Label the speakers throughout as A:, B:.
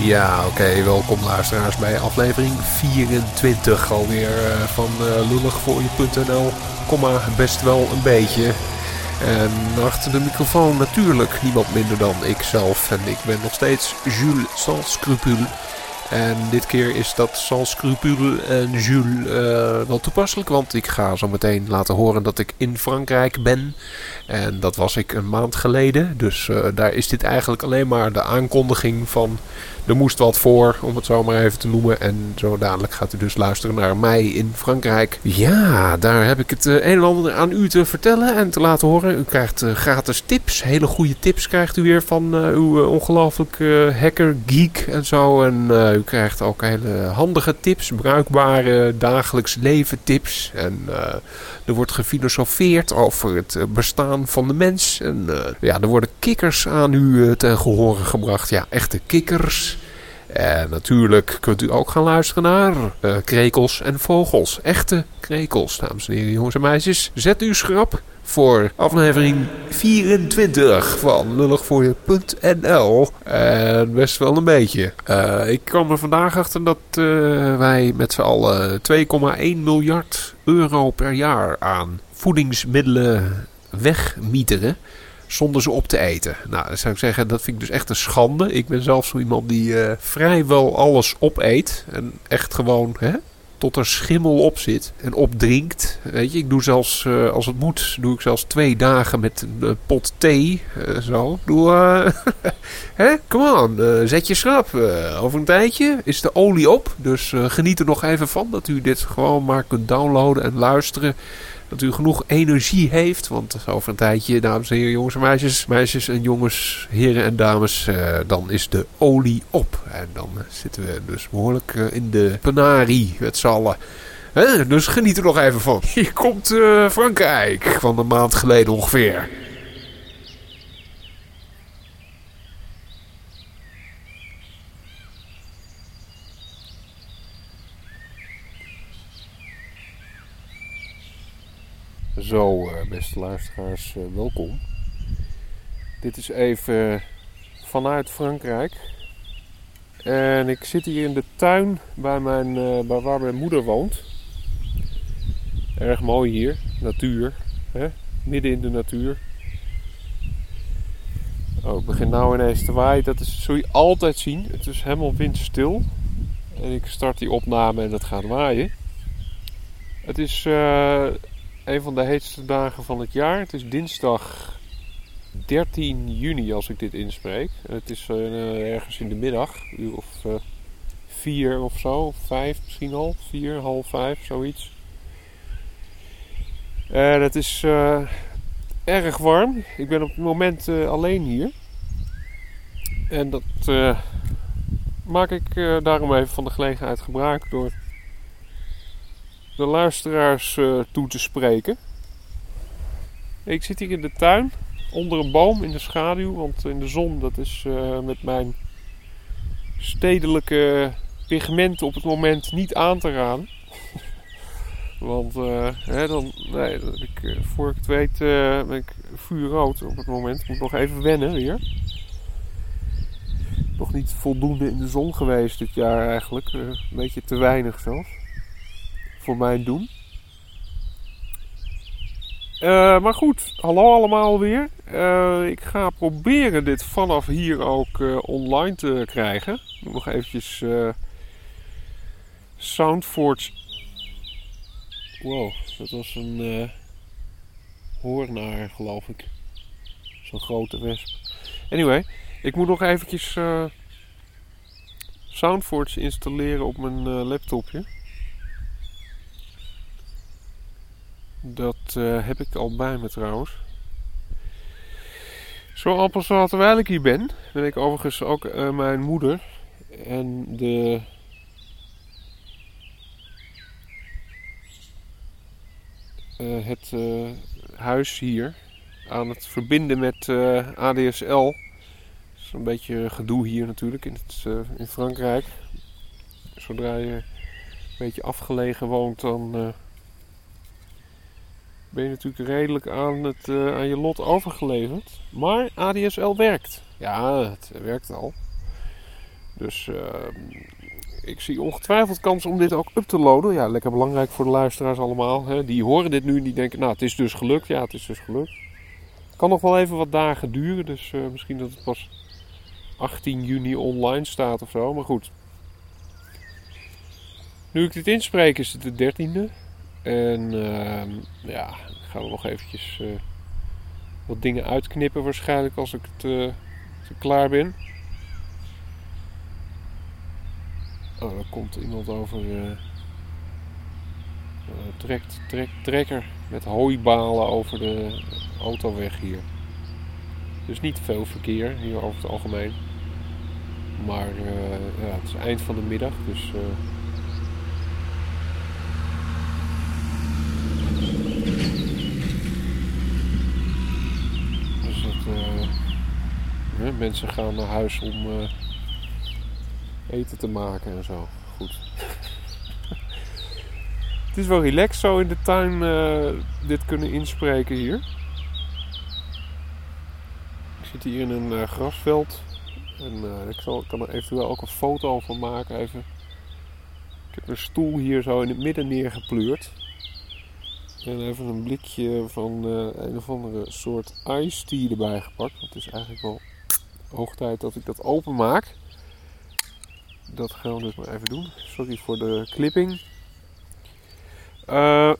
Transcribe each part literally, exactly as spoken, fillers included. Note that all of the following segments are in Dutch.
A: Ja, oké, okay, welkom luisteraars bij aflevering vierentwintig alweer uh, van uh, lulligvoorje.nl, komma best wel een beetje. En achter de microfoon natuurlijk niemand minder dan ikzelf. En ik ben nog steeds Jules Sans Scrupule. En dit keer is dat Sans Scrupule en Jules uh, wel toepasselijk. Want ik ga zo meteen laten horen dat ik in Frankrijk ben. En dat was ik een maand geleden. Dus uh, daar is dit eigenlijk alleen maar de aankondiging van... Er moest wat voor, om het zo maar even te noemen. En zo dadelijk gaat u dus luisteren naar mij in Frankrijk. Ja, daar heb ik het uh, een en ander aan u te vertellen en te laten horen. U krijgt uh, gratis tips. Hele goede tips krijgt u weer van uh, uw uh, ongelooflijk uh, hacker, geek en zo. En uh, u krijgt ook hele handige tips. Bruikbare dagelijks leven tips. En uh, er wordt gefilosofeerd over het uh, bestaan van de mens. En uh, ja, er worden kikkers aan u uh, ten gehore gebracht. Ja, echte kikkers. En natuurlijk kunt u ook gaan luisteren naar uh, krekels en vogels. Echte krekels, dames en heren, jongens en meisjes. Zet u schrap voor aflevering vierentwintig van lulligvoorje.nl. En best wel een beetje. Uh, ik kwam er vandaag achter dat uh, wij met z'n allen twee komma één miljard euro per jaar aan voedingsmiddelen wegmieteren. Zonder ze op te eten. Nou, dan zou ik zeggen, dat vind ik dus echt een schande. Ik ben zelf zo iemand die uh, vrijwel alles opeet. En echt gewoon, hè, tot er schimmel op zit. En opdrinkt. Weet je, ik doe zelfs, uh, als het moet, doe ik zelfs twee dagen met een uh, pot thee. Uh, zo. Doe, uh, hè, come on, uh, zet je schrap. Uh, over een tijdje is de olie op. Dus uh, geniet er nog even van. Dat u dit gewoon maar kunt downloaden en luisteren. Dat u genoeg energie heeft. Want over een tijdje, dames en heren, jongens en meisjes. Meisjes en jongens, heren en dames. Uh, dan is de olie op. En dan uh, zitten we dus behoorlijk uh, in de penarie met z'n allen. Uh, dus geniet er nog even van. Hier komt uh, Frankrijk. Van een maand geleden ongeveer. Zo, beste luisteraars, welkom. Dit is even vanuit Frankrijk. En ik zit hier in de tuin bij, mijn, bij waar mijn moeder woont. Erg mooi hier, natuur, hè? Midden in de natuur. Oh, het begint nou ineens te waaien, dat is, zul je altijd zien. Het is helemaal windstil. En ik start die opname en het gaat waaien. Het is... Uh, Een van de heetste dagen van het jaar. Het is dinsdag dertien juni als ik dit inspreek. Het is uh, ergens in de middag. Uur of uh, vier of zo. Vijf misschien al. Vier, half vijf, zoiets. En het is uh, erg warm. Ik ben op het moment uh, alleen hier. En dat uh, maak ik uh, daarom even van de gelegenheid gebruik door... de luisteraars uh, toe te spreken. Ik zit hier in de tuin, onder een boom in de schaduw, want in de zon, dat is uh, met mijn stedelijke pigmenten op het moment niet aan te raden. Want uh, hè, dan, nee, dat ik, uh, voor ik het weet uh, ben ik vuurrood op het moment. Ik moet nog even wennen weer. Nog niet voldoende in de zon geweest dit jaar eigenlijk. Uh, een beetje te weinig zelfs. Voor mijn doen. Uh, maar goed, hallo allemaal weer. Uh, ik ga proberen dit vanaf hier ook uh, online te krijgen. Ik moet nog eventjes uh, Soundforge. Wow, dat was een uh, hoornaar geloof ik. Zo'n grote wesp. Anyway, ik moet nog eventjes uh, Soundforge installeren op mijn uh, laptopje. Dat uh, heb ik al bij me trouwens. Zo appelsal terwijl ik hier ben, ben ik overigens ook uh, mijn moeder en de uh, het uh, huis hier aan het verbinden met uh, A D S L. Dat is een beetje gedoe hier natuurlijk in, het, uh, in Frankrijk. Zodra je een beetje afgelegen woont, dan... Uh, ben je natuurlijk redelijk aan, het, uh, aan je lot overgeleverd. Maar A D S L werkt. Ja, het werkt al. Dus uh, ik zie ongetwijfeld kans om dit ook up te loaden. Ja, lekker belangrijk voor de luisteraars allemaal. Hè. Die horen dit nu en die denken, nou het is dus gelukt. Ja, het is dus gelukt. Kan nog wel even wat dagen duren. Dus uh, misschien dat het pas achttien juni online staat of zo. Maar goed. Nu ik dit inspreek is het de dertiende. En uh, ja, ik ga er nog eventjes uh, wat dingen uitknippen waarschijnlijk als ik het, uh, als ik klaar ben. Oh, daar komt iemand over uh, uh, trekt, trek, trekker met hooibalen over de autoweg hier. Dus niet veel verkeer hier over het algemeen. Maar uh, ja, het is eind van de middag, dus... Uh, dus het, uh, ja, mensen gaan naar huis om uh, eten te maken en zo. Goed. Het is wel relaxed zo in de tuin uh, dit kunnen inspreken hier. Ik zit hier in een uh, grasveld. En uh, ik, zal, ik kan er eventueel ook een foto van maken. Even. Ik heb een stoel hier zo in het midden neergepleurd. En even een blikje van uh, een of andere soort iced tea erbij gepakt. Het is eigenlijk wel hoog tijd dat ik dat openmaak. Dat gaan we dus maar even doen. Sorry voor de clipping. Uh,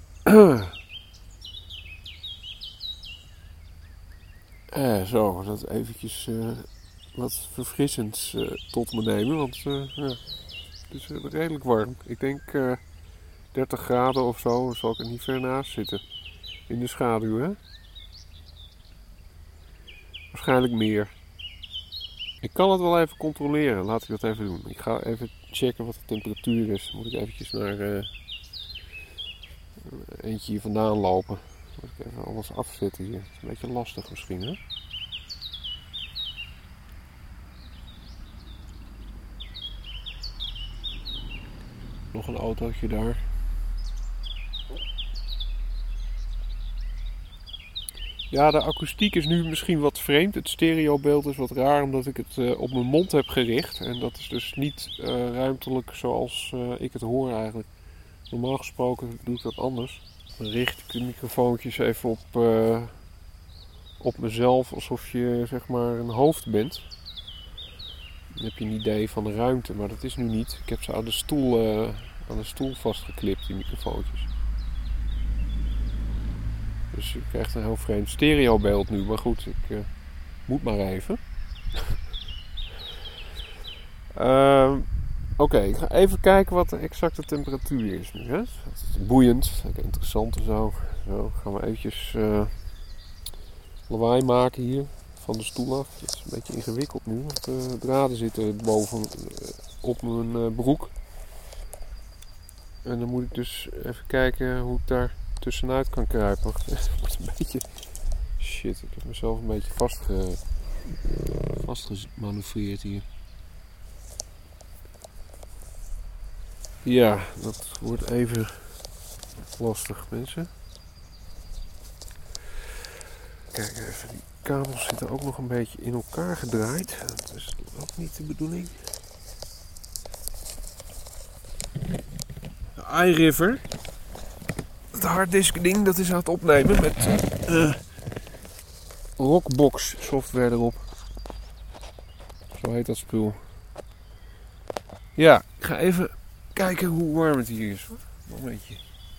A: uh, zo, dat eventjes uh, wat verfrissends uh, tot me nemen. Want uh, ja, het is uh, redelijk warm. Ik denk uh, dertig graden of zo, zal ik er niet ver naast zitten. In de schaduw, hè? Waarschijnlijk meer. Ik kan het wel even controleren, laat ik dat even doen. Ik ga even checken wat de temperatuur is. Dan moet ik eventjes naar uh, eentje hier vandaan lopen. Dan moet ik even alles afzetten hier. Het is een beetje lastig misschien, hè? Nog een autootje daar. Ja, de akoestiek is nu misschien wat vreemd. Het stereobeeld is wat raar omdat ik het uh, op mijn mond heb gericht. En dat is dus niet uh, ruimtelijk zoals uh, ik het hoor eigenlijk. Normaal gesproken doe ik dat anders. Dan richt ik de microfoontjes even op, uh, op mezelf alsof je zeg maar een hoofd bent. Dan heb je een idee van de ruimte, maar dat is nu niet. Ik heb ze aan de stoel, uh, aan de stoel vastgeklipt, die microfoontjes. Dus je krijgt een heel vreemd stereobeeld nu. Maar goed, ik uh, moet maar even. uh, Oké, okay, ik ga even kijken wat de exacte temperatuur is nu. Hè? Dat is boeiend, lekker interessant en zo. Zo gaan we eventjes uh, lawaai maken hier van de stoel af. Dat is een beetje ingewikkeld nu, want de draden zitten boven uh, op mijn uh, broek. En dan moet ik dus even kijken hoe ik daar tussenuit kan kruipen. Het wordt een beetje... Shit, ik heb mezelf een beetje vastge... vastgemanoeuvreerd hier. Ja, dat wordt even lastig, mensen. Kijk even, die kabels zitten ook nog een beetje in elkaar gedraaid. Dat is ook niet de bedoeling. De iRiver. Het harddisk ding, dat is aan het opnemen met uh, Rockbox software erop. Zo heet dat spul. Ja, ik ga even kijken hoe warm het hier is. Momentje.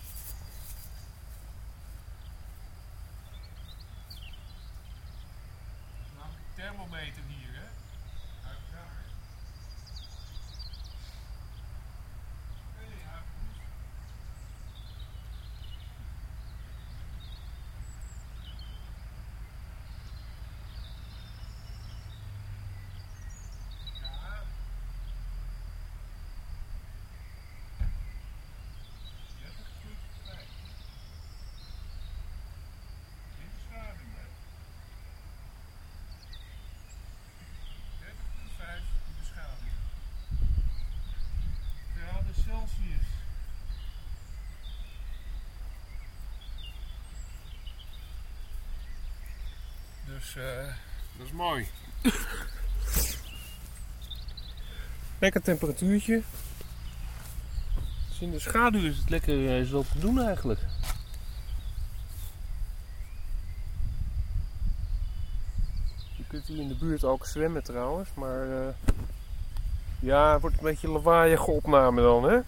A: Nou, thermometer hier, hè? Uiteraard. Celsius. Dus uh, dat is mooi. Lekker temperatuurtje. Dus in de schaduw is het lekker uh, is wel te doen eigenlijk. Je kunt hier in de buurt ook zwemmen trouwens, maar uh, ja, het wordt een beetje een lawaaiige opname dan, hè?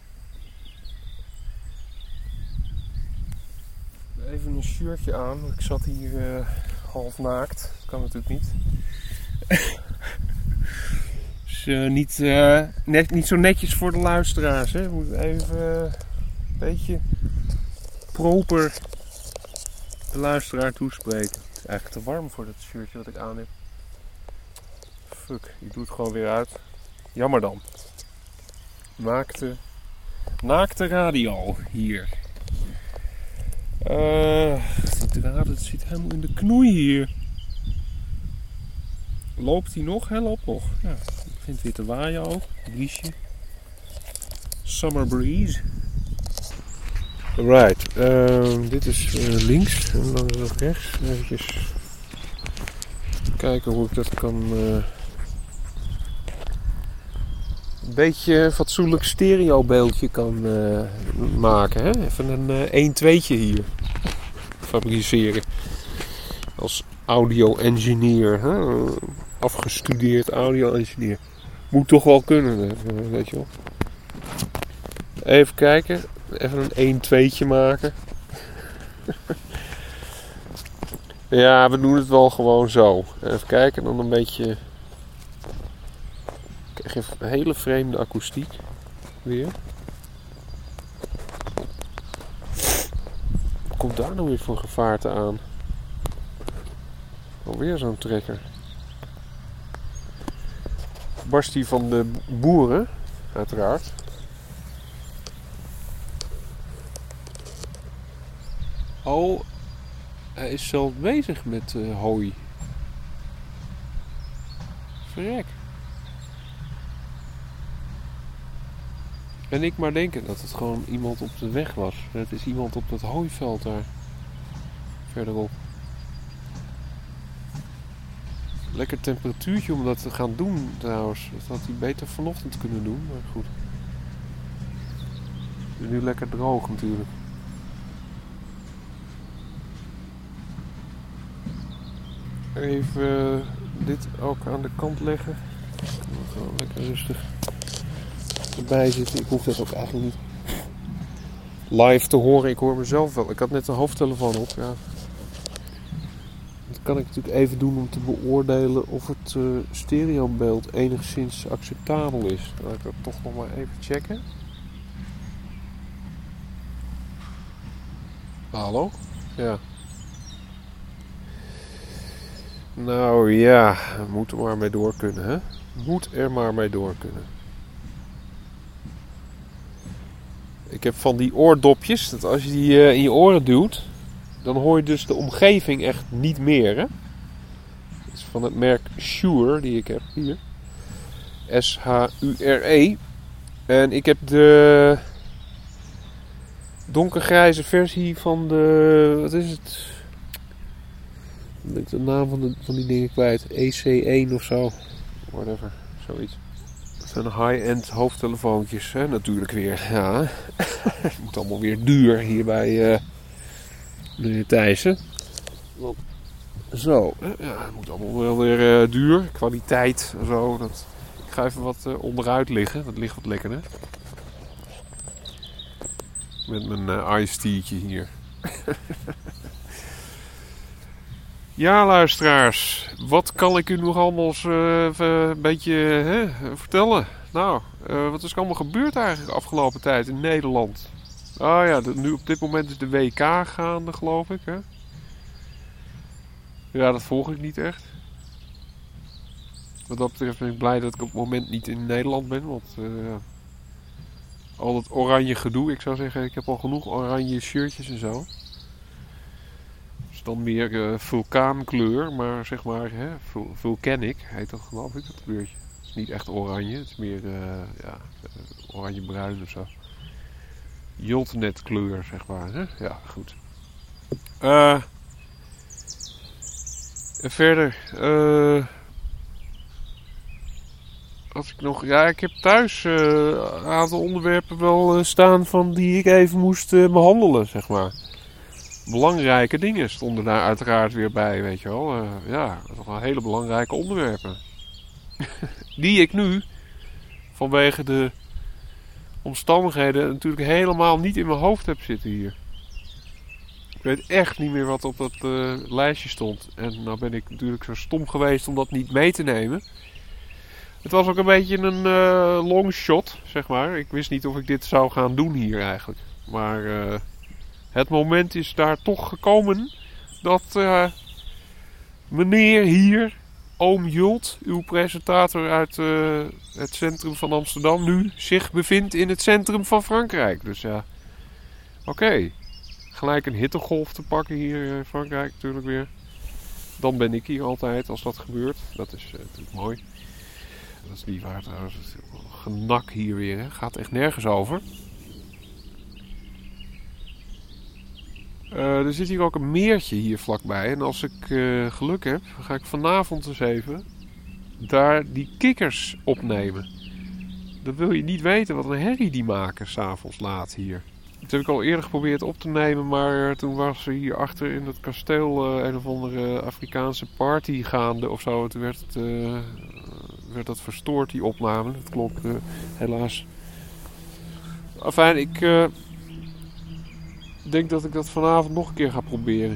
A: Even een shirtje aan, want ik zat hier uh, half naakt. Dat kan natuurlijk niet. Dus uh, niet, uh, net, niet zo netjes voor de luisteraars. Hè? We moeten even uh, een beetje proper de luisteraar toespreken. Het is eigenlijk te warm voor dat shirtje wat ik aan heb. Fuck, ik doe het gewoon weer uit. Jammer dan. Naakte, naakte radio hier. Uh, die draad, het zit helemaal in de knoei hier. Loopt hij nog? Hij loopt nog. Ja, het begint weer te waaien ook. Briesje. Summer breeze. Right. Uh, dit is uh, links en dan is het rechts. Even kijken hoe ik dat kan... Uh, een beetje een fatsoenlijk stereobeeldje kan uh, maken. Hè? Even een uh, één tweetje hier fabriceren. Als audio-engineer. Hè? Afgestudeerd audio-engineer. Moet toch wel kunnen, uh, weet je wel. Even kijken. Even een één tweetje maken. Ja, we doen het wel gewoon zo. Even kijken, dan een beetje... Ik krijg een hele vreemde akoestiek. Weer. Wat komt daar nou weer voor gevaarte aan? Alweer zo'n trekker. Barst die van de boeren, uiteraard. Oh, hij is zelf bezig met uh, hooi. Verrek. En ik maar denken dat het gewoon iemand op de weg was. Het is iemand op dat hooiveld daar. Verderop. Lekker temperatuurtje om dat te gaan doen trouwens. Dat had hij beter vanochtend kunnen doen, maar goed. Het is nu lekker droog natuurlijk. Even dit ook aan de kant leggen. Gewoon lekker rustig erbij zitten. Ik hoef dat ook eigenlijk niet live te horen. Ik hoor mezelf wel. Ik had net een hoofdtelefoon op. Ja. Dat kan ik natuurlijk even doen om te beoordelen of het uh, stereobeeld enigszins acceptabel is. Dan ga ik dat toch nog maar even checken. Hallo? Ja. Nou ja, we moeten er maar mee door kunnen, hè? Moet er maar mee door kunnen. Ik heb van die oordopjes, dat als je die uh, in je oren duwt, dan hoor je dus de omgeving echt niet meer, hè? Dat is van het merk Shure, die ik heb hier. S H U R E. En ik heb de donkergrijze versie van de, wat is het? Ik ben de naam van, de, van die dingen kwijt. E C één of zo. Whatever, zoiets. Dat zijn high-end hoofdtelefoontjes, hè? Natuurlijk weer. Ja. Het moet allemaal weer duur hier bij uh, meneer Thijssen. Zo, ja, het moet allemaal wel weer uh, duur. Kwaliteit en zo. Dat... Ik ga even wat uh, onderuit liggen. Dat ligt wat lekkerder. Met mijn uh, iced tea'tje hier. Ja, luisteraars. Wat kan ik u nog allemaal uh, een beetje hè, vertellen? Nou, uh, wat is er allemaal gebeurd eigenlijk de afgelopen tijd in Nederland? Oh ja, de, nu op dit moment is de W K gaande, geloof ik. Hè? Ja, dat volg ik niet echt. Wat dat betreft ben ik blij dat ik op het moment niet in Nederland ben. Want uh, al dat oranje gedoe, ik zou zeggen, ik heb al genoeg oranje shirtjes en zo. Dus dan meer uh, vulkaankleur, maar zeg maar, hè, vul- vulcanic heet dat, geloof ik, dat kleurtje. Het is niet echt oranje, het is meer uh, ja, uh, oranje-bruin of zo. Jotnet kleur, zeg maar. Hè? Ja, goed. Uh, en verder. Uh, Als ik nog... Ja, ik heb thuis uh, een aantal onderwerpen wel uh, staan van die ik even moest uh, behandelen, zeg maar. Belangrijke dingen stonden daar uiteraard weer bij, weet je wel. Uh, ja, toch wel hele belangrijke onderwerpen. Die ik nu, vanwege de omstandigheden, natuurlijk helemaal niet in mijn hoofd heb zitten hier. Ik weet echt niet meer wat op dat uh, lijstje stond. En nou ben ik natuurlijk zo stom geweest om dat niet mee te nemen. Het was ook een beetje een uh, long shot, zeg maar. Ik wist niet of ik dit zou gaan doen hier eigenlijk. Maar uh, het moment is daar toch gekomen dat uh, meneer hier, oom Jult, uw presentator uit uh, het centrum van Amsterdam, nu zich bevindt in het centrum van Frankrijk. Dus ja, oké. Okay. Gelijk een hittegolf te pakken hier in Frankrijk natuurlijk weer. Dan ben ik hier altijd als dat gebeurt. Dat is uh, natuurlijk mooi. Dat is niet waar trouwens. Genak hier weer. Hè. Gaat echt nergens over. Uh, er zit hier ook een meertje hier vlakbij. En als ik uh, geluk heb, ga ik vanavond eens even daar die kikkers opnemen. Dat wil je niet weten wat een herrie die maken s'avonds laat hier. Dat heb ik al eerder geprobeerd op te nemen, maar toen was er hier achter in het kasteel uh, een of andere Afrikaanse party gaande of zo. Toen werd, het, uh, werd dat verstoord, die opname. Dat klopt uh, helaas. Enfin, ik uh, denk dat ik dat vanavond nog een keer ga proberen.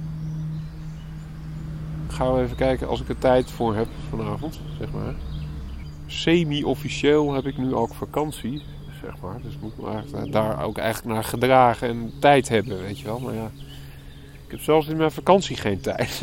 A: Gaan we even kijken als ik er tijd voor heb vanavond, zeg maar. Semi-officieel heb ik nu ook vakantie. Zeg maar. Dus moet me daar ook eigenlijk naar gedragen en tijd hebben, weet je wel. Maar ja, ik heb zelfs in mijn vakantie geen tijd.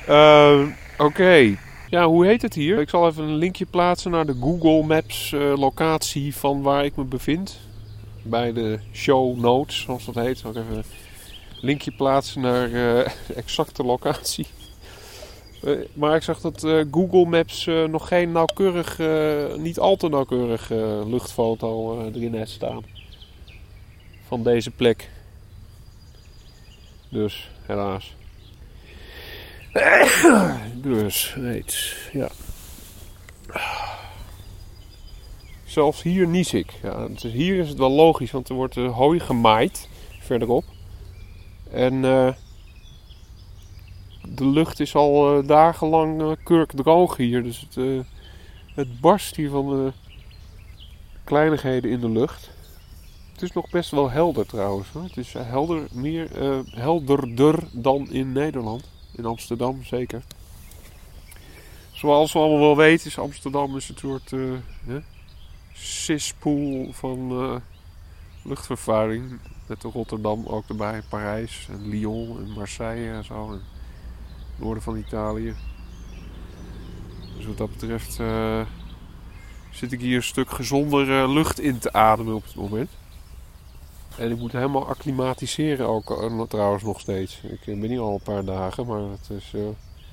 A: Uh, Oké. Okay. Ja, hoe heet het hier? Ik zal even een linkje plaatsen naar de Google Maps uh, locatie van waar ik me bevind. Bij de show notes, zoals dat heet. Zal ik even een linkje plaatsen naar uh, de exacte locatie. Uh, maar ik zag dat uh, Google Maps uh, nog geen nauwkeurig, uh, niet al te nauwkeurig uh, luchtfoto uh, erin heeft staan. Van deze plek. Dus, helaas. Dus, weet, ja. Zelfs hier nies ik. Ja, dus hier is het wel logisch, want er wordt uh, hooi gemaaid verderop. En uh, de lucht is al uh, dagenlang uh, kurkdroog hier. Dus het, uh, het barst hier van de kleinigheden in de lucht. Het is nog best wel helder trouwens. Hoor. Het is helder, meer uh, helderder dan in Nederland. In Amsterdam zeker. Zoals we allemaal wel weten is Amsterdam is een soort uh, yeah, cesspool van uh, luchtvervuiling. Net Rotterdam ook erbij, Parijs en Lyon en Marseille en zo. En het noorden van Italië. Dus wat dat betreft uh, zit ik hier een stuk gezonder uh, lucht in te ademen op het moment. En ik moet helemaal acclimatiseren ook uh, trouwens nog steeds. Ik ben hier al een paar dagen, maar het is... Uh,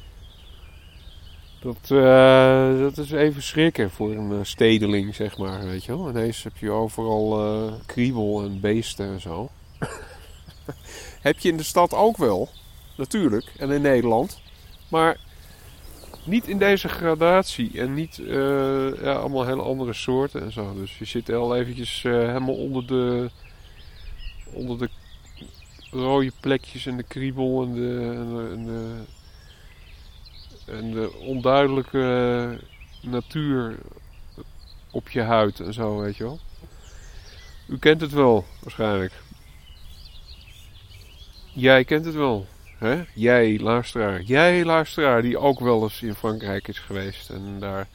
A: Dat, uh, dat is even schrikken voor een uh, stedeling, zeg maar, weet je wel. Ineens heb je overal uh, kriebel en beesten en zo. Heb je in de stad ook wel, natuurlijk, en in Nederland. Maar niet in deze gradatie en niet uh, ja, allemaal hele andere soorten en zo. Dus je zit al eventjes uh, helemaal onder de, onder de rode plekjes en de kriebel en de... En de, en de En de onduidelijke natuur op je huid en zo, weet je wel. U kent het wel, waarschijnlijk. Jij kent het wel. Hè? Jij, luisteraar. Jij, luisteraar, die ook wel eens in Frankrijk is geweest. En daar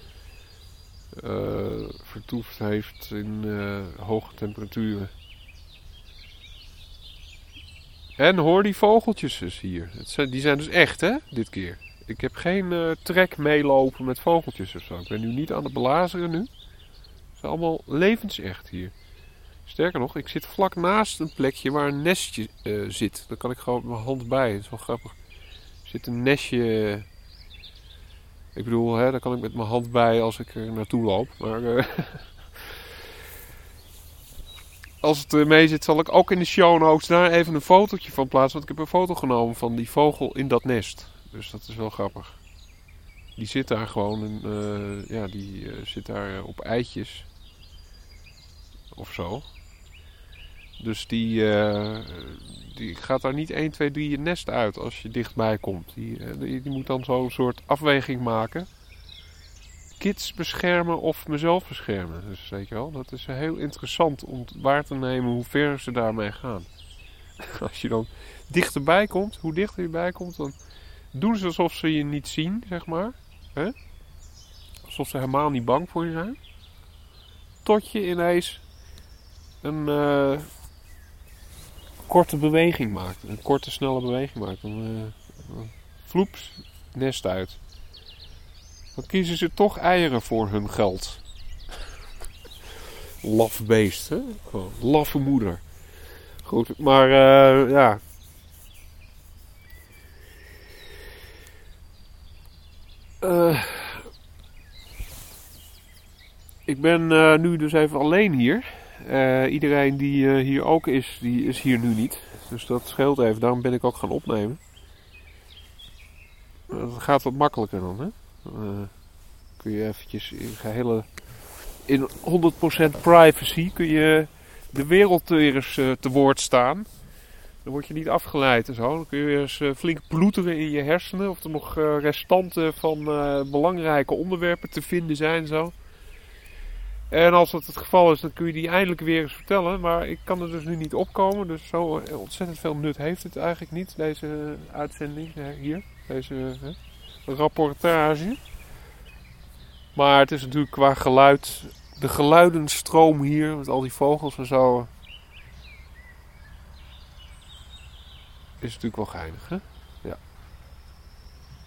A: uh, vertoefd heeft in uh, hoge temperaturen. En hoor die vogeltjes eens hier. Het zijn, die zijn dus echt, hè, dit keer. Ik heb geen uh, trek meelopen met vogeltjes of zo. Ik ben nu niet aan het belazeren nu. Het is allemaal levensecht hier. Sterker nog, ik zit vlak naast een plekje waar een nestje uh, zit. Daar kan ik gewoon met mijn hand bij. Dat is wel grappig. Er zit een nestje... Ik bedoel, hè, daar kan ik met mijn hand bij als ik er naartoe loop. Maar... Uh, als het er mee zit, zal ik ook in de show notes daar even een fotootje van plaatsen. Want ik heb een foto genomen van die vogel in dat nest. Dus dat is wel grappig. Die zit daar gewoon, en, uh, ja, die uh, zit daar uh, op eitjes. Of zo. Dus die, uh, die gaat daar niet één, twee, drie je nest uit als je dichtbij komt. Die, uh, die, die moet dan zo'n soort afweging maken. Kids beschermen of mezelf beschermen. Dus weet je wel, dat is heel interessant om waar te nemen hoe ver ze daarmee gaan. Als je dan dichterbij komt, hoe dichter je bij komt, dan doen ze alsof ze je niet zien, zeg maar. Hè? Alsof ze helemaal niet bang voor je zijn. Tot je ineens een uh, korte beweging maakt. Een korte, snelle beweging maakt. Dan uh, vloeps, nest uit. Dan kiezen ze toch eieren voor hun geld. Laf beest, hè? Gewoon, laffe moeder. Goed, maar uh, ja... Uh, ik ben uh, nu dus even alleen hier. Uh, iedereen die uh, hier ook is, die is hier nu niet. Dus dat scheelt even. Daarom ben ik ook gaan opnemen. Uh, dat gaat wat makkelijker dan, hè? Uh, kun je eventjes in gehele... In honderd procent privacy kun je de wereld weer eens uh, te woord staan. Dan word je niet afgeleid en zo. Dan kun je weer eens uh, flink ploeteren in je hersenen. Of er nog uh, restanten van uh, belangrijke onderwerpen te vinden zijn. Zo. En als dat het geval is, dan kun je die eindelijk weer eens vertellen. Maar ik kan er dus nu niet opkomen. Dus zo ontzettend veel nut heeft het eigenlijk niet. Deze uitzending hier. Deze uh, rapportage. Maar het is natuurlijk qua geluid... De geluidenstroom hier, met al die vogels en zo... Is natuurlijk wel geinig, hè? Ja.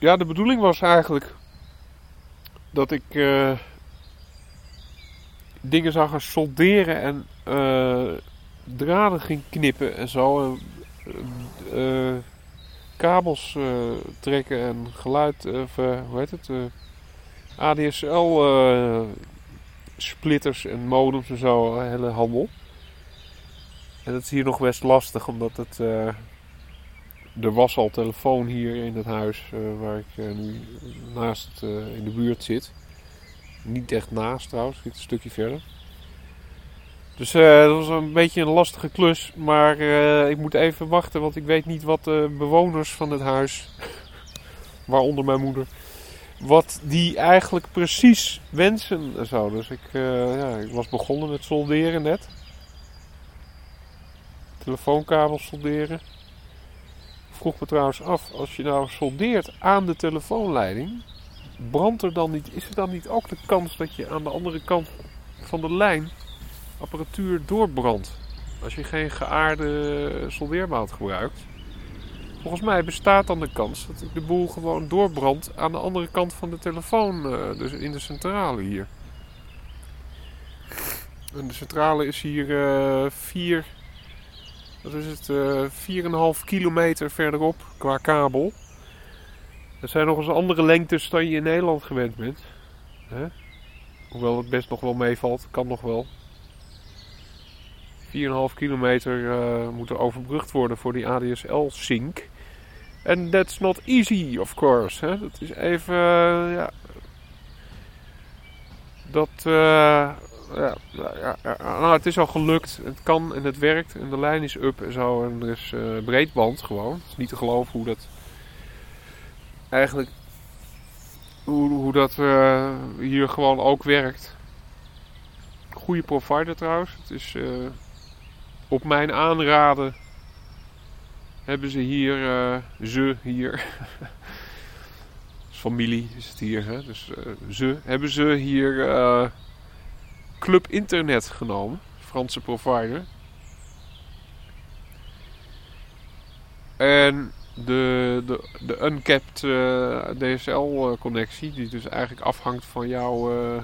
A: ja, de bedoeling was eigenlijk dat ik uh, dingen zou gaan solderen en uh, draden ging knippen en zo. Uh, uh, kabels uh, trekken en geluid, uh, hoe heet het? Uh, A D S L uh, splitters en modems en zo, hele handel. En dat is hier nog best lastig, omdat het, uh, er was al telefoon hier in het huis uh, waar ik uh, nu naast uh, in de buurt zit. Niet echt naast trouwens, zit een stukje verder. Dus uh, dat was een beetje een lastige klus, maar uh, ik moet even wachten, want ik weet niet wat de bewoners van het huis, waaronder mijn moeder, wat die eigenlijk precies wensen en zo. Dus ik, uh, ja, ik was begonnen met solderen net. Telefoonkabels solderen. Ik vroeg me trouwens af, als je nou soldeert aan de telefoonleiding, brandt er dan niet, is er dan niet ook de kans dat je aan de andere kant van de lijn apparatuur doorbrandt? Als je geen geaarde soldeerbout gebruikt. Volgens mij bestaat dan de kans dat ik de boel gewoon doorbrandt aan de andere kant van de telefoon, dus in de centrale hier. En de centrale is hier uh, vier, wat is het, uh, vier komma vijf kilometer verderop qua kabel. Er zijn nog eens andere lengtes dan je in Nederland gewend bent. Hè? Hoewel het best nog wel meevalt, kan nog wel. vier komma vijf kilometer uh, moet er overbrugd worden voor die A D S L-sync. En that's not easy, of course. Hè? Dat is even, uh, ja... Dat, uh, ja, ja, ja, nou, het is al gelukt. Het kan en het werkt. En de lijn is up en zo. En er is uh, breedband gewoon. Het is niet te geloven hoe dat... Eigenlijk... Hoe, hoe dat uh, hier gewoon ook werkt. Goede provider trouwens. Het is... Uh, op mijn aanraden... Hebben ze hier... Uh, ze hier... Familie is het hier, hè? Dus uh, ze hebben ze hier uh, Club Internet genomen, Franse provider. En de, de, de uncapped uh, D S L-connectie, die dus eigenlijk afhangt van jouw, uh,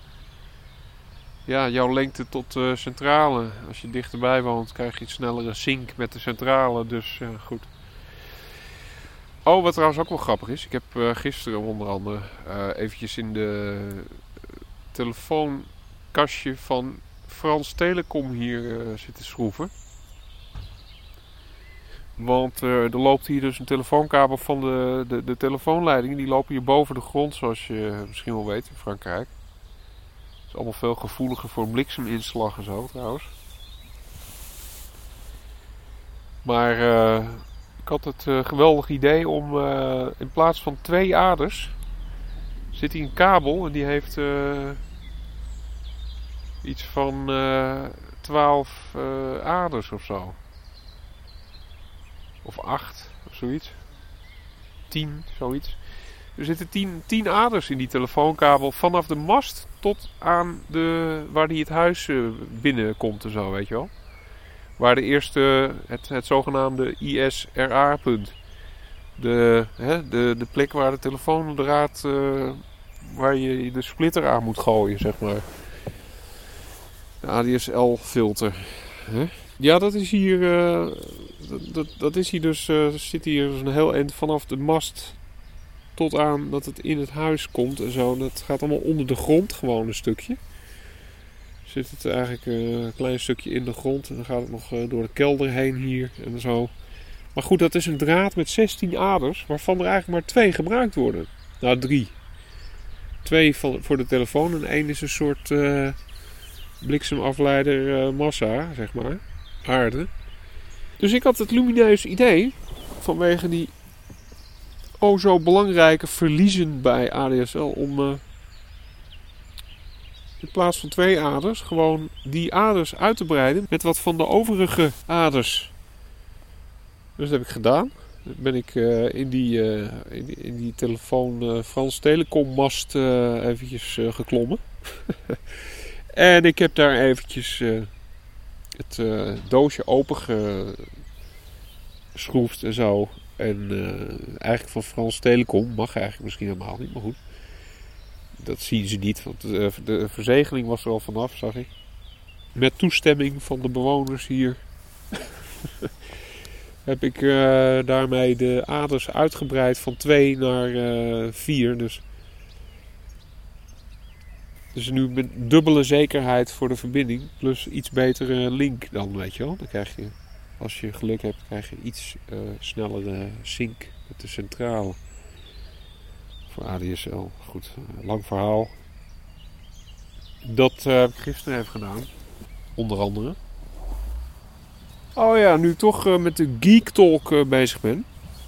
A: ja, jouw lengte tot de uh, centrale. Als je dichterbij woont, krijg je iets snellere sync met de centrale, dus uh, goed. Oh, wat trouwens ook wel grappig is. Ik heb uh, gisteren onder andere uh, eventjes in de telefoonkastje van Frans Telecom hier uh, zitten schroeven. Want uh, er loopt hier dus een telefoonkabel van de, de, de telefoonleidingen. Die lopen hier boven de grond, zoals je misschien wel weet in Frankrijk. Het is allemaal veel gevoeliger voor blikseminslag en zo trouwens. Maar... Uh, Ik had het uh, geweldig idee om uh, in plaats van twee aders zit hier een kabel en die heeft uh, iets van uh, twaalf uh, aders of zo. Of acht of zoiets. Tien, zoiets. Er zitten tien, tien aders in die telefoonkabel vanaf de mast tot aan de, waar die het huis uh, binnenkomt en zo, weet je wel. Waar de eerste, het, het zogenaamde I S R A-punt. De, hè, de, de plek waar de telefoondraad, uh, waar je de splitter aan moet gooien, zeg maar. De A D S L-filter. Hè? Ja, dat is hier, uh, dat, dat, dat is hier dus, uh, zit hier dus een heel eind vanaf de mast tot aan dat het in het huis komt en zo. Dat gaat allemaal onder de grond gewoon een stukje. Zit het eigenlijk een klein stukje in de grond. En dan gaat het nog door de kelder heen hier en zo. Maar goed, dat is een draad met zestien aders. Waarvan er eigenlijk maar twee gebruikt worden. Nou, drie. Twee van, voor de telefoon. En één is een soort uh, bliksemafleider uh, massa, zeg maar. Aarde. Dus ik had het lumineus idee. Vanwege die oh zo belangrijke verliezen bij A D S L. Om... Uh, in plaats van twee aders, gewoon die aders uit te breiden met wat van de overige aders. Dus dat heb ik gedaan. Dan ben ik uh, in, die, uh, in, die, in die telefoon uh, Frans Telecom mast uh, eventjes uh, geklommen. En ik heb daar eventjes uh, het uh, doosje open geschroefd en zo. En uh, eigenlijk van Frans Telecom. Mag eigenlijk misschien helemaal niet, maar goed. Dat zien ze niet, want de, de verzegeling was er al vanaf, zag ik. Met toestemming van de bewoners hier heb ik uh, daarmee de aders uitgebreid van twee naar uh, vier. Dus, dus nu met dubbele zekerheid voor de verbinding. Plus iets betere link dan, weet je wel. Dan krijg je, als je geluk hebt, krijg je iets uh, snellere sync met de centrale. Voor A D S L. Goed, uh, lang verhaal. Dat uh, heb ik gisteren even gedaan. Onder andere. Oh ja, nu ik toch uh, met de Geek Talk uh, bezig ben.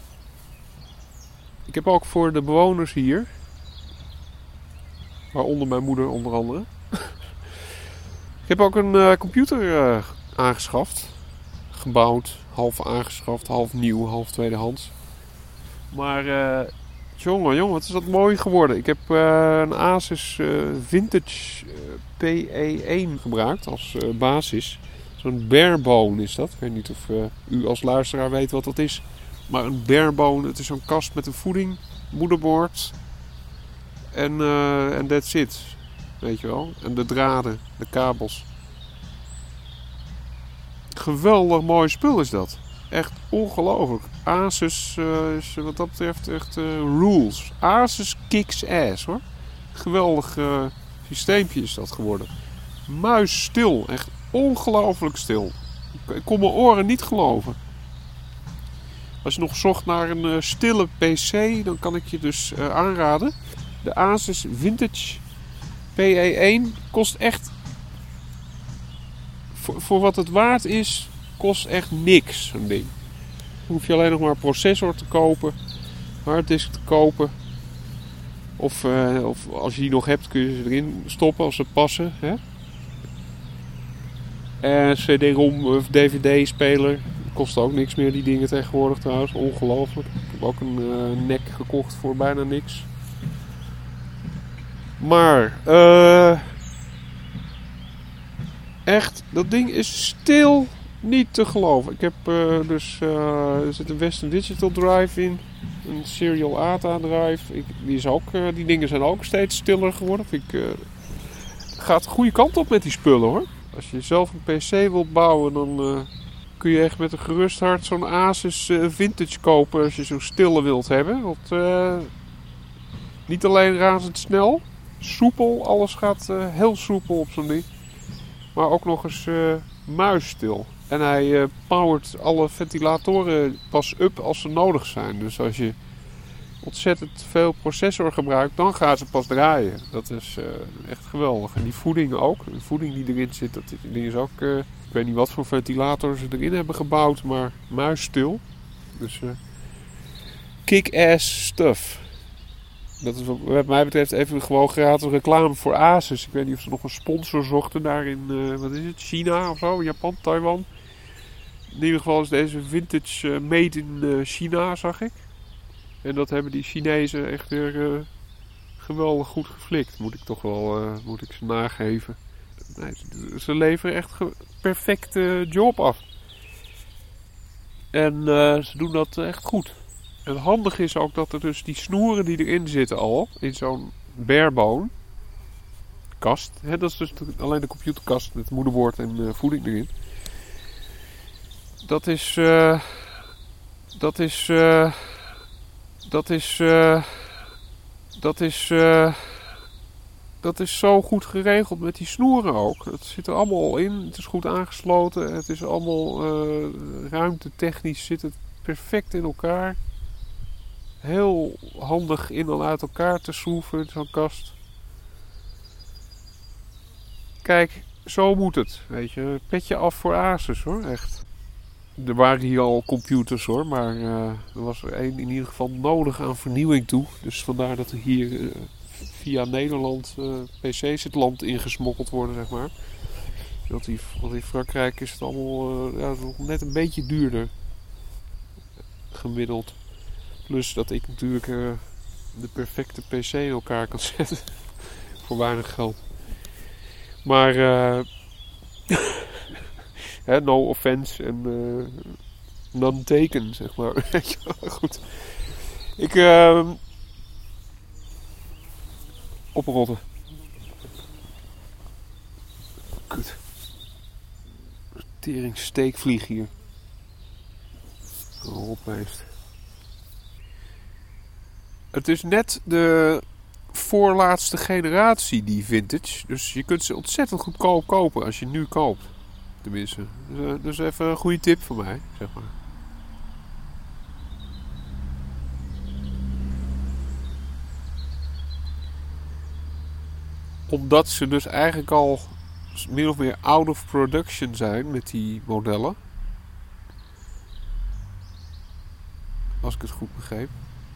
A: Ik heb ook voor de bewoners hier, waaronder mijn moeder onder andere. Ik heb ook een uh, computer uh, aangeschaft. Gebouwd, half aangeschaft, half nieuw, half tweedehands. Maar uh, jongen, jongen, wat is dat mooi geworden. Ik heb uh, een Asus uh, Vintage uh, P E één gebruikt als uh, basis. Zo'n barebone is dat. Ik weet niet of uh, u als luisteraar weet wat dat is. Maar een barebone, het is zo'n kast met een voeding, moederbord. En uh, en that's it. Weet je wel. En de draden, de kabels. Geweldig mooi spul is dat. Echt ongelooflijk. Asus uh, is wat dat betreft echt uh, rules. Asus kicks ass hoor. Geweldig uh, systeempje is dat geworden. Muisstil. Echt ongelooflijk stil. Ik kon mijn oren niet geloven. Als je nog zocht naar een uh, stille P C, dan kan ik je dus uh, aanraden. De Asus Vintage P E één kost echt, voor, voor wat het waard is, kost echt niks zo'n ding. Dan hoef je alleen nog maar een processor te kopen, harddisk te kopen. Of, uh, of als je die nog hebt, kun je ze erin stoppen als ze passen. Hè? En C D-ROM of D V D-speler. Kost ook niks meer, die dingen tegenwoordig trouwens. Ongelooflijk. Ik heb ook een uh, nek gekocht voor bijna niks. Maar, uh, echt, dat ding is stil niet te geloven. Ik heb uh, dus, uh, er zit een Western Digital drive in. Een Serial A T A drive. Ik, die, is ook, uh, die dingen zijn ook steeds stiller geworden. Ik, uh, het gaat de goede kant op met die spullen hoor. Als je zelf een P C wilt bouwen, dan uh, kun je echt met een gerust hart zo'n Asus uh, Vintage kopen als je zo'n stille wilt hebben. Want uh, niet alleen razendsnel, soepel, alles gaat uh, heel soepel op zo'n ding. Maar ook nog eens uh, muisstil. En hij uh, powert alle ventilatoren pas up als ze nodig zijn. Dus als je ontzettend veel processor gebruikt, dan gaan ze pas draaien. Dat is uh, echt geweldig. En die voeding ook. De voeding die erin zit, dat ding is ook... Uh, ik weet niet wat voor ventilator ze erin hebben gebouwd, maar muisstil. Dus uh, kick-ass stuff. Dat is wat mij betreft even gewoon gratis reclame voor Asus. Ik weet niet of ze nog een sponsor zochten daar in, uh, wat is het, China of zo, Japan, Taiwan. In ieder geval is deze vintage uh, made in uh, China, zag ik. En dat hebben die Chinezen echt weer uh, geweldig goed geflikt. Moet ik toch wel uh, moet ik ze nageven. Nee, ze leveren echt een perfecte job af. En uh, ze doen dat echt goed. En handig is ook dat er dus die snoeren die erin zitten al, in zo'n barebone kast. Hè, dat is dus alleen de computerkast met moederbord en uh, voeding erin. Dat is... Uh, dat is... Uh, dat is... Uh, dat is... Uh, dat is zo goed geregeld met die snoeren ook. Het zit er allemaal in. Het is goed aangesloten. Het is allemaal uh, ruimtetechnisch zit het perfect in elkaar. Heel handig in en uit elkaar te schroeven, zo'n kast. Kijk, zo moet het. Weet je, petje af voor Asus hoor, echt. Er waren hier al computers hoor, maar uh, er was er één in ieder geval nodig aan vernieuwing toe. Dus vandaar dat er hier uh, via Nederland uh, P C's het land ingesmokkeld worden, zeg maar. Want in, want in Frankrijk is het allemaal uh, ja, net een beetje duurder. Gemiddeld. Plus dat ik natuurlijk uh, de perfecte P C in elkaar kan zetten. Voor weinig geld. Maar uh, no offense. En uh, none taken, zeg maar. Goed. Ik, uh, oprotten. Kut. Tering steekvlieg hier. Opgeeft. Het is net de voorlaatste generatie, die vintage. Dus je kunt ze ontzettend goedkoop kopen als je nu koopt. Tenminste. Dus, uh, dus even een goede tip voor mij, zeg maar. Omdat ze dus eigenlijk al min of meer out of production zijn met die modellen. Als ik het goed begreep.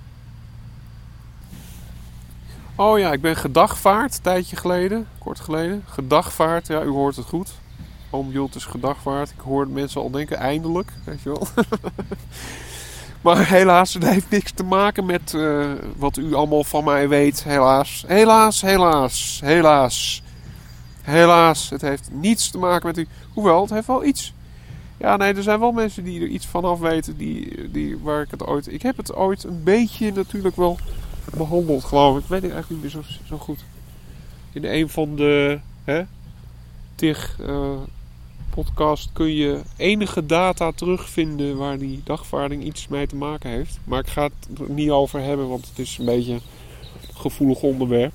A: Oh ja, ik ben gedagvaard, een tijdje geleden, kort geleden. Gedagvaard, ja, u hoort het goed. Oom Jult is gedagvaard. Ik hoor mensen al denken, eindelijk, weet je wel. Maar helaas, het heeft niks te maken met uh, wat u allemaal van mij weet. Helaas, helaas, helaas, helaas. Helaas, het heeft niets te maken met u. Hoewel, het heeft wel iets. Ja, nee, er zijn wel mensen die er iets vanaf weten. Die, die, waar ik het ooit... Ik heb het ooit een beetje natuurlijk wel behandeld, geloof ik. Ik weet het eigenlijk niet meer zo, zo goed. In een van de... Hè, tig... Uh, podcast kun je enige data terugvinden waar die dagvaarding iets mee te maken heeft. Maar ik ga het er niet over hebben, want het is een beetje een gevoelig onderwerp.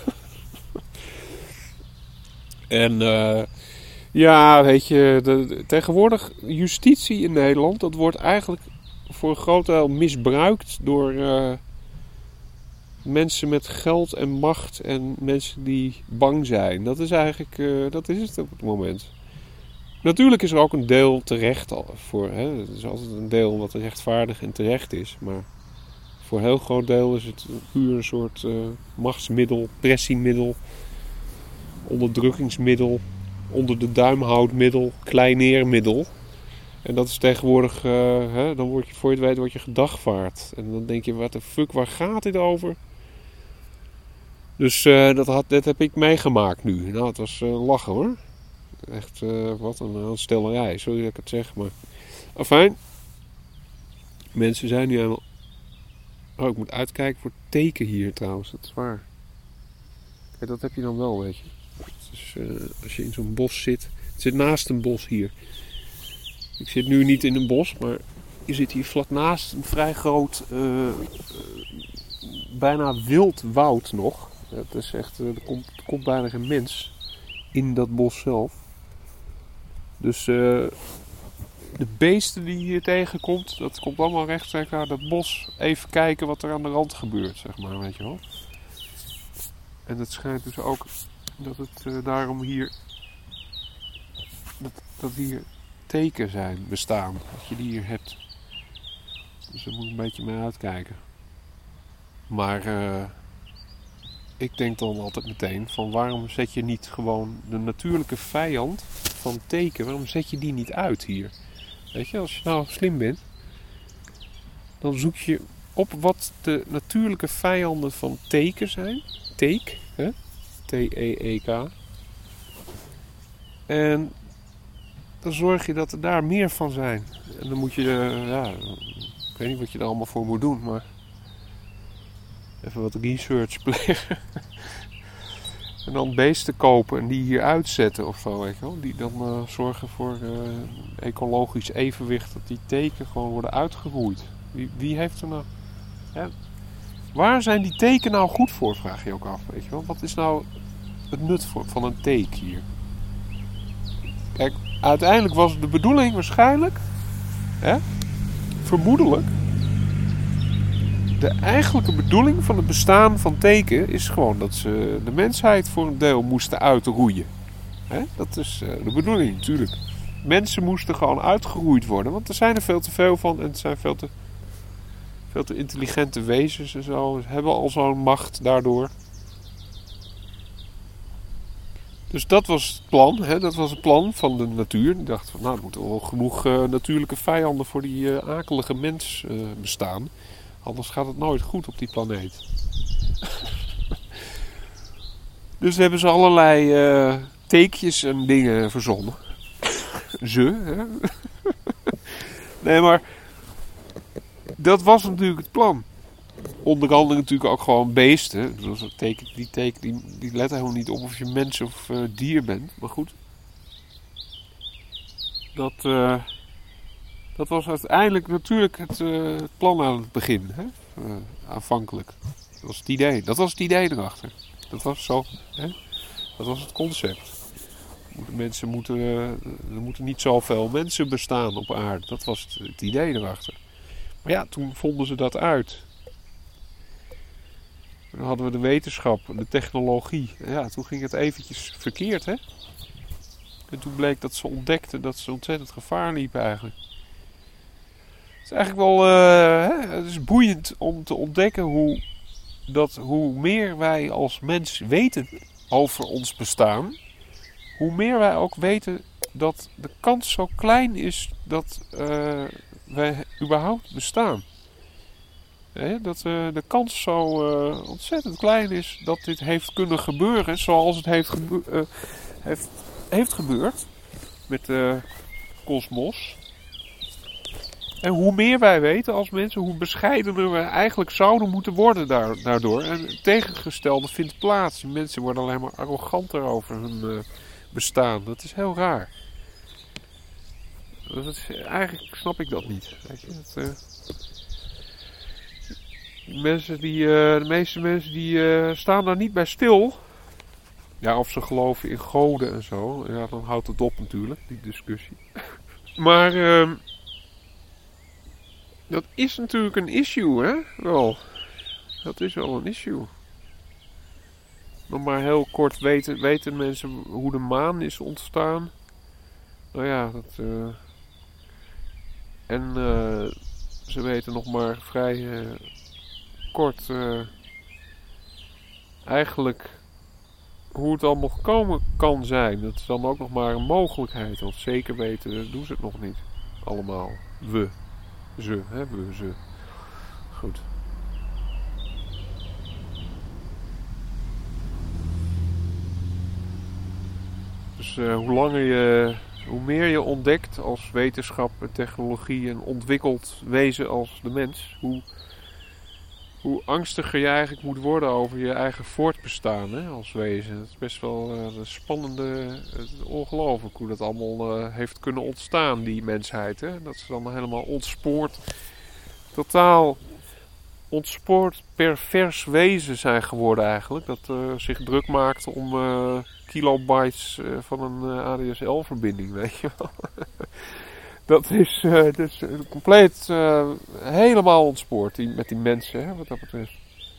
A: En uh, ja, weet je, de, de, tegenwoordig justitie in Nederland, dat wordt eigenlijk voor een groot deel misbruikt door uh, mensen met geld en macht en mensen die bang zijn. Dat is eigenlijk, uh, dat is het op het moment. Natuurlijk is er ook een deel terecht voor. Hè? Het is altijd een deel wat rechtvaardig en terecht is. Maar voor een heel groot deel is het puur een soort uh, machtsmiddel, pressiemiddel, onderdrukkingsmiddel, onder de duimhoudmiddel, kleineermiddel. En dat is tegenwoordig, uh, hè? Dan word je, voor je het weet, word je gedagvaard. En dan denk je, wat de fuck, waar gaat dit over? Dus uh, dat, had, dat heb ik meegemaakt nu. Nou, het was uh, lachen hoor. Echt, uh, wat een aanstellerij, sorry dat ik het zeg, maar... Afijn. Mensen zijn nu helemaal... Oh, ik moet uitkijken voor teken hier trouwens, dat is waar. Kijk, dat heb je dan wel, weet je. Dus uh, als je in zo'n bos zit... Het zit naast een bos hier. Ik zit nu niet in een bos, maar... Je zit hier vlak naast een vrij groot... Uh, uh, bijna wild woud nog. Het is echt... Uh, er, komt, er komt bijna geen mens... in dat bos zelf. Dus uh, de beesten die je hier tegenkomt, dat komt allemaal rechtstreeks uit het bos. Even kijken wat er aan de rand gebeurt, zeg maar, weet je wel. En het schijnt dus ook dat het uh, daarom hier, dat, dat hier teken zijn, bestaan. Dat je die hier hebt. Dus daar moet ik een beetje mee uitkijken. Maar... Uh, Ik denk dan altijd meteen van waarom zet je niet gewoon de natuurlijke vijand van teken, waarom zet je die niet uit hier? Weet je, als je nou slim bent, dan zoek je op wat de natuurlijke vijanden van teken zijn. Teek, hè? T E E K. En dan zorg je dat er daar meer van zijn. En dan moet je, uh, ja, ik weet niet wat je er allemaal voor moet doen, maar... Even wat research plegen. En dan beesten kopen en die hier uitzetten of zo, weet je wel. Die dan uh, zorgen voor uh, ecologisch evenwicht. Dat die teken gewoon worden uitgeroeid. Wie, wie heeft er nou... Ja, waar zijn die teken nou goed voor, vraag je ook af, weet je wel. Wat is nou het nut voor, van een teek hier? Kijk, uiteindelijk was het de bedoeling waarschijnlijk... Hè, vermoedelijk... De eigenlijke bedoeling van het bestaan van teken is gewoon dat ze de mensheid voor een deel moesten uitroeien. Hè? Dat is uh, de bedoeling natuurlijk. Mensen moesten gewoon uitgeroeid worden, want er zijn er veel te veel van en het zijn veel te, veel te intelligente wezens en zo. Ze hebben al zo'n macht daardoor. Dus dat was het plan, hè? Dat was het plan van de natuur. Die dacht van, nou, er moeten wel genoeg uh, natuurlijke vijanden voor die uh, akelige mens uh, bestaan. Anders gaat het nooit goed op die planeet. Dus hebben ze allerlei uh, teekjes en dingen verzonnen. Ze, hè? Nee, maar dat was natuurlijk het plan. Onder andere natuurlijk ook gewoon beesten. Dus dat teken, die, teken, die, die letten helemaal niet op of je mens of uh, dier bent. Maar goed. Dat, uh, dat was uiteindelijk natuurlijk het, uh, het plan aan het begin. Hè? Uh, aanvankelijk. Dat was het idee. Dat was het idee erachter. Dat was zo. Hè? Dat was het concept. Mensen moeten, uh, er moeten niet zoveel mensen bestaan op aarde. Dat was het, het idee erachter. Maar ja, toen vonden ze dat uit. Dan hadden we de wetenschap, de technologie. Ja, toen ging het eventjes verkeerd, hè. En toen bleek dat ze ontdekten dat ze ontzettend gevaar liepen eigenlijk. Het is eigenlijk wel uh, hè, het is boeiend om te ontdekken hoe, dat hoe meer wij als mens weten over ons bestaan, hoe meer wij ook weten dat de kans zo klein is dat uh, wij überhaupt bestaan. He, dat uh, de kans zo uh, ontzettend klein is dat dit heeft kunnen gebeuren zoals het heeft, gebe- uh, heeft, heeft gebeurd met de kosmos. En hoe meer wij weten als mensen, hoe bescheidener we eigenlijk zouden moeten worden daar, daardoor. En het tegengestelde vindt plaats. Mensen worden alleen maar arroganter over hun uh, bestaan. Dat is heel raar. Dat is, eigenlijk snap ik dat niet. Weet je, dat, uh, Mensen die, uh, de meeste mensen die uh, staan daar niet bij stil. Ja, of ze geloven in goden en zo. Ja, dan houdt het op natuurlijk, die discussie. Maar uh, dat is natuurlijk een issue, hè? Wel, dat is wel een issue. Nog maar heel kort weten, weten mensen hoe de maan is ontstaan. Nou ja, dat... Uh, en uh, ze weten nog maar vrij... Uh, kort uh, eigenlijk hoe het allemaal gekomen kan zijn. Dat is dan ook nog maar een mogelijkheid. Want zeker weten doen ze het nog niet. Allemaal. We. Ze. Hè? We. Ze. Goed. Dus uh, hoe langer je... Hoe meer je ontdekt als wetenschap en technologie en ontwikkeld wezen als de mens, hoe... Hoe angstiger je eigenlijk moet worden over je eigen voortbestaan, hè, als wezen. Het is best wel uh, een spannende, uh, ongelooflijk hoe dat allemaal uh, heeft kunnen ontstaan, die mensheid. Hè? Dat ze dan helemaal ontspoord, totaal ontspoord pervers wezen zijn geworden eigenlijk. Dat uh, zich druk maakte om uh, kilobytes uh, van een uh, A D S L-verbinding, weet je wel. Dat is, uh, dat is compleet uh, helemaal ontspoord die, met die mensen, hè, wat dat betreft.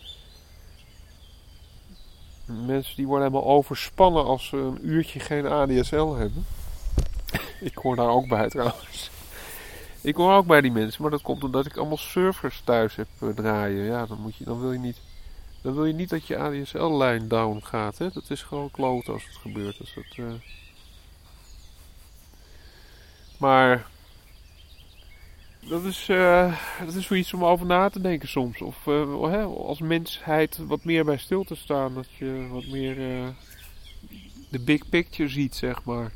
A: Mensen die worden helemaal overspannen als ze een uurtje geen A D S L hebben. Ik hoor daar ook bij trouwens. Ik hoor ook bij die mensen, maar dat komt omdat ik allemaal servers thuis heb uh, draaien. Ja, dan, moet je, dan, wil je niet, dan wil je niet dat je A D S L-lijn down gaat. Hè? Dat is gewoon kloot als het gebeurt. Dus dat, uh... Maar... Dat is, uh, dat is wel iets om over na te denken soms. Of uh, hè, als mensheid wat meer bij stil te staan. Dat je wat meer uh, de big picture ziet, zeg maar.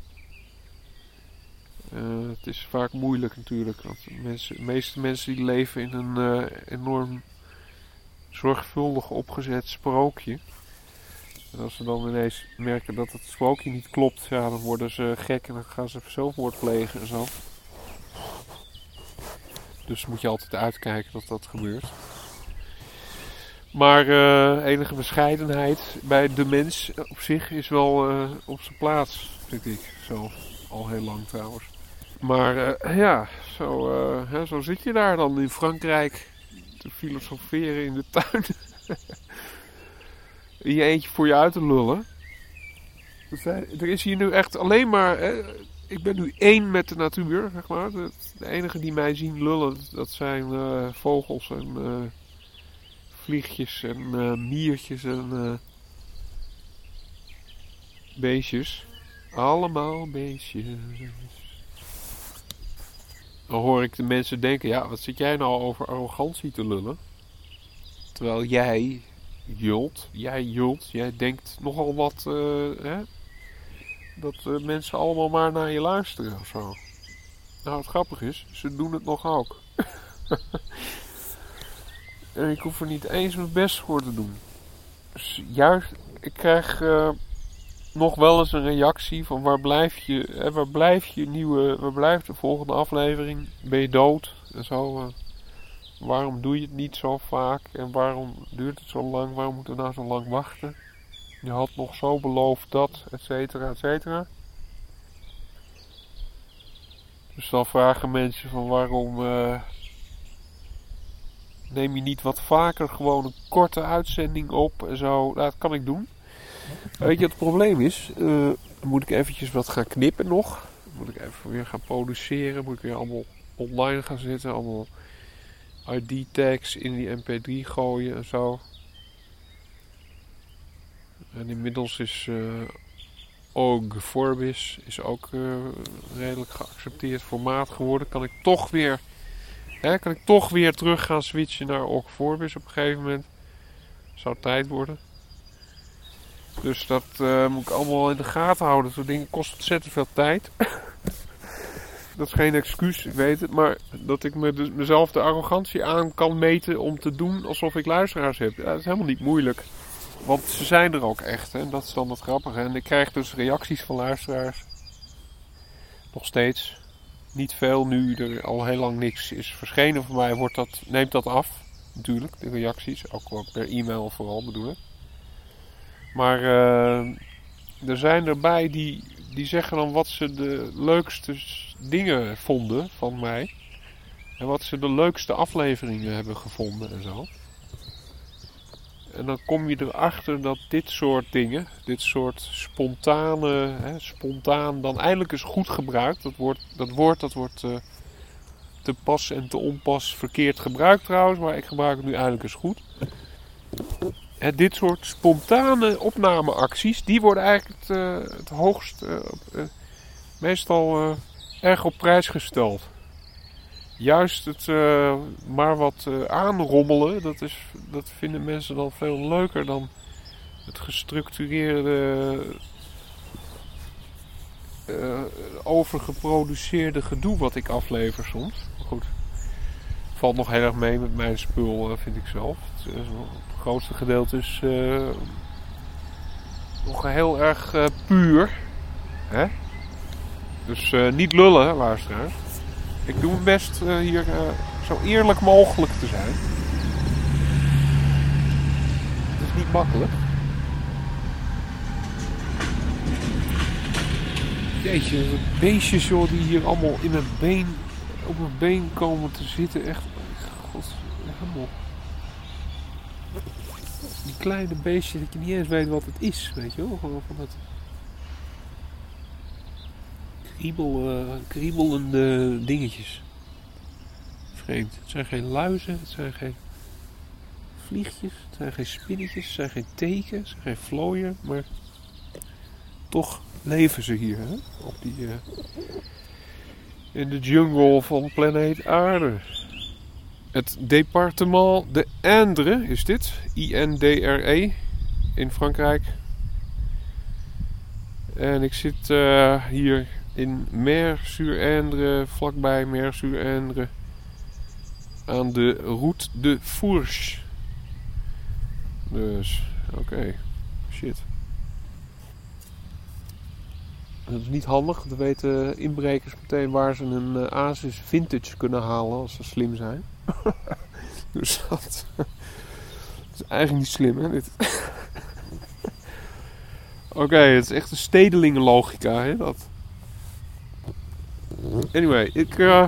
A: Uh, het is vaak moeilijk natuurlijk. Want mensen, de meeste mensen die leven in een uh, enorm zorgvuldig opgezet sprookje. En als ze dan ineens merken dat het sprookje niet klopt, ja, dan worden ze gek en dan gaan ze zelfmoord plegen en zo. Dus moet je altijd uitkijken dat dat gebeurt. Maar uh, enige bescheidenheid bij de mens op zich is wel uh, op zijn plaats, vind ik. Zo, al heel lang trouwens. Maar uh, ja, zo, uh, hè, zo zit je daar dan in Frankrijk te filosoferen in de tuin. In je eentje voor je uit te lullen. Er is hier nu echt alleen maar... Hè, ik ben nu één met de natuur, zeg maar. De, de enige die mij zien lullen, dat zijn uh, vogels en uh, vliegjes en uh, miertjes en uh, beestjes. Allemaal beestjes. Dan hoor ik de mensen denken, ja, wat zit jij nou over arrogantie te lullen? Terwijl jij jult, jij jult, jij denkt nogal wat... Uh, hè? Dat uh, mensen allemaal maar naar je luisteren of zo. Nou, het grappige is, ze doen het nog ook. En ik hoef er niet eens mijn best voor te doen. Dus juist, ik krijg uh, nog wel eens een reactie van waar blijf je, hè, waar blijf je nieuwe, waar blijft de volgende aflevering? Ben je dood? En zo. Uh, waarom doe je het niet zo vaak? En waarom duurt het zo lang? Waarom moeten we nou zo lang wachten? Je had nog zo beloofd dat, et cetera, et cetera. Dus dan vragen mensen van waarom uh, neem je niet wat vaker gewoon een korte uitzending op en zo. Nou, dat kan ik doen. Weet je wat het probleem is? Uh, dan moet ik eventjes wat gaan knippen nog. Dan moet ik even weer gaan produceren. Moet ik weer allemaal online gaan zitten. Allemaal I D-tags in die M P drie gooien en zo. En inmiddels is uh, O G Vorbis is ook uh, redelijk geaccepteerd formaat geworden. Kan ik toch weer, hè, kan ik toch weer terug gaan switchen naar O G Vorbis op een gegeven moment. Zou tijd worden. Dus dat uh, moet ik allemaal in de gaten houden. Dat soort dingen kost ontzettend veel tijd. Dat is geen excuus, ik weet het. Maar dat ik me, dus, mezelf de arrogantie aan kan meten om te doen alsof ik luisteraars heb. Ja, dat is helemaal niet moeilijk. Want ze zijn er ook echt. Hè? En dat is dan het grappige. En ik krijg dus reacties van luisteraars. Nog steeds. Niet veel. Nu er al heel lang niks is verschenen voor mij. Wordt dat, neemt dat af. Natuurlijk, de reacties. Ook, ook per e-mail vooral bedoel ik. Maar uh, er zijn erbij die, die zeggen dan wat ze de leukste dingen vonden van mij. En wat ze de leukste afleveringen hebben gevonden en zo. En dan kom je erachter dat dit soort dingen, dit soort spontane, hè, spontaan dan eindelijk is goed gebruikt. Dat woord dat, woord, dat wordt uh, te pas en te onpas verkeerd gebruikt trouwens, maar ik gebruik het nu eindelijk eens goed. En dit soort spontane opnameacties, die worden eigenlijk het, uh, het hoogst, uh, uh, meestal uh, erg op prijs gesteld. Juist het uh, maar wat uh, aanrommelen, dat, is, dat vinden mensen dan veel leuker dan het gestructureerde, uh, overgeproduceerde gedoe wat ik aflever soms. Maar goed, valt nog heel erg mee met mijn spul, uh, vind ik zelf. Het, uh, het grootste gedeelte is uh, nog heel erg uh, puur. Hè? Dus uh, niet lullen, luisteraars. Ik doe mijn best uh, hier uh, zo eerlijk mogelijk te zijn. Het is niet makkelijk. Jeetje, de beestjes joh, die hier allemaal in mijn been, op mijn been komen te zitten. Echt, god, helemaal. Die kleine beestjes dat je niet eens weet wat het is, weet je wel. Gewoon van dat kriebel, uh, kriebelende dingetjes. Vreemd. Het zijn geen luizen, het zijn geen vliegjes, het zijn geen spinnetjes, het zijn geen teken, het zijn geen vlooien, maar toch leven ze hier, hè? Op die, uh, in de jungle van planeet Aarde. Het departement de Indre is dit, I N D R E, in Frankrijk. En ik zit uh, hier in Mer-sur-Indre, vlakbij Mer-sur-Indre, aan de Route de Fourche. Dus, oké, okay. Shit. Dat is niet handig, dan weten inbrekers meteen waar ze een uh, Asus Vintage kunnen halen als ze slim zijn. Dus dat, dat is eigenlijk niet slim, hè, dit. Oké, okay, het is echt een stedelingenlogica, hè, dat. Anyway, ik... Uh,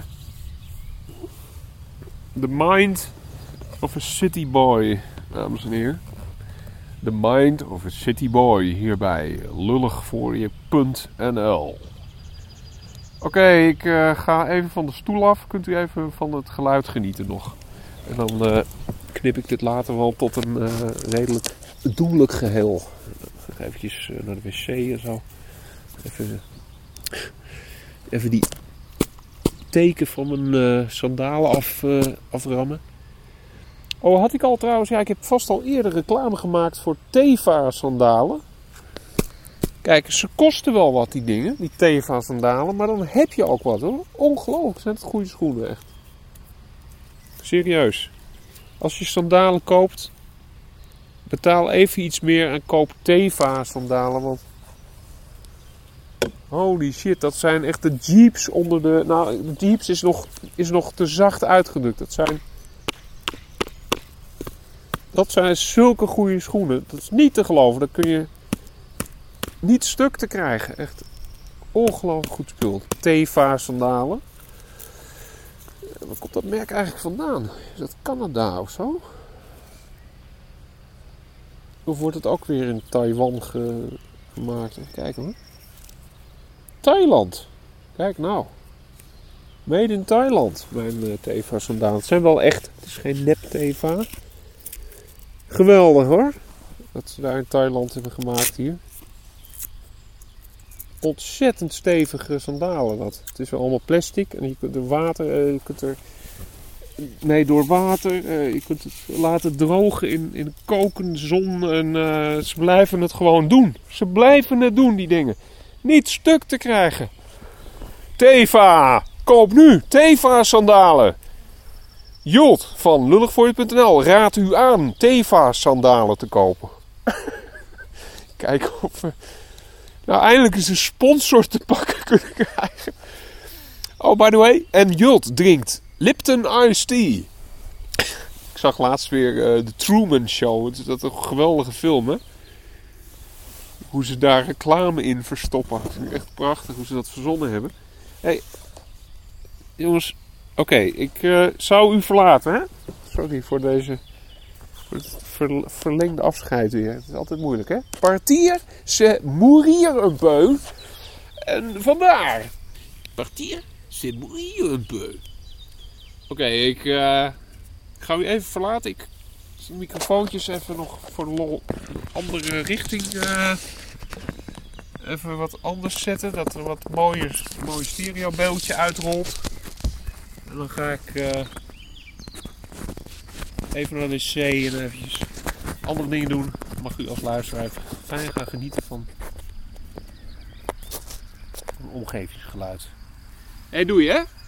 A: the mind of a city boy, dames en heren. The mind of a city boy, hierbij lullig voor je punt N L. Oké, okay, ik uh, ga even van de stoel af. Kunt u even van het geluid genieten nog. En dan uh, knip ik dit later wel tot een uh, redelijk doenlijk geheel. Even uh, naar de wc en zo. Even, even die teken van mijn uh, sandalen af, uh, aframmen. Oh, had ik al trouwens... Ja, ik heb vast al eerder reclame gemaakt voor Teva sandalen. Kijk, ze kosten wel wat die dingen, die Teva sandalen. Maar dan heb je ook wat hoor. Ongelooflijk, zijn het goede schoenen echt. Serieus. Als je sandalen koopt, betaal even iets meer en koop Teva sandalen. Want holy shit, dat zijn echt de Jeeps onder de... Nou, de Jeeps is nog, is nog te zacht uitgedrukt. Dat zijn... Dat zijn zulke goede schoenen. Dat is niet te geloven. Dat kun je niet stuk te krijgen. Echt ongelooflijk goed spul. Teva sandalen. Waar komt dat merk eigenlijk vandaan? Is dat Canada of zo? Of wordt het ook weer in Taiwan gemaakt? Even kijken hoor. Thailand. Kijk nou. Made in Thailand. Mijn uh, Teva sandalen. Het zijn wel echt. Het is geen nep Teva. Geweldig hoor. Dat ze daar in Thailand hebben gemaakt hier. Ontzettend stevige sandalen dat. Het is wel allemaal plastic. En je kunt er water... Uh, je kunt er... Nee, door water. Uh, je kunt het laten drogen in, in kokende zon. En uh, ze blijven het gewoon doen. Ze blijven het doen, die dingen. Niet stuk te krijgen. Teva! Koop nu Teva sandalen. Jolt van lulligvooie punt n l raadt u aan Teva sandalen te kopen. Kijken of we nou eindelijk eens een sponsor te pakken kunnen krijgen. Oh, by the way. En Jolt drinkt Lipton Iced Tea. Ik zag laatst weer uh, de Truman Show. Het is dat een geweldige film, hè? Hoe ze daar reclame in verstoppen. Het is echt prachtig hoe ze dat verzonnen hebben. Hey, jongens. Oké, okay, ik uh, zou u verlaten, hè? Sorry voor deze voor het ver, verlengde afscheid weer. Het is altijd moeilijk, hè? Partir, c'est mourir un peu. En vandaar. Partir, c'est mourir un peu. Oké, okay, ik, uh, ik ga u even verlaten. Ik zet de microfoontjes even nog voor de lol een andere richting. Uh, even wat anders zetten. Dat er wat mooier, mooi stereobeeldje uitrolt. En dan ga ik uh, even naar de wc en eventjes andere dingen doen. Dan mag u als luisteraar fijn gaan genieten van een omgevingsgeluid. Hé, hey, doei hè!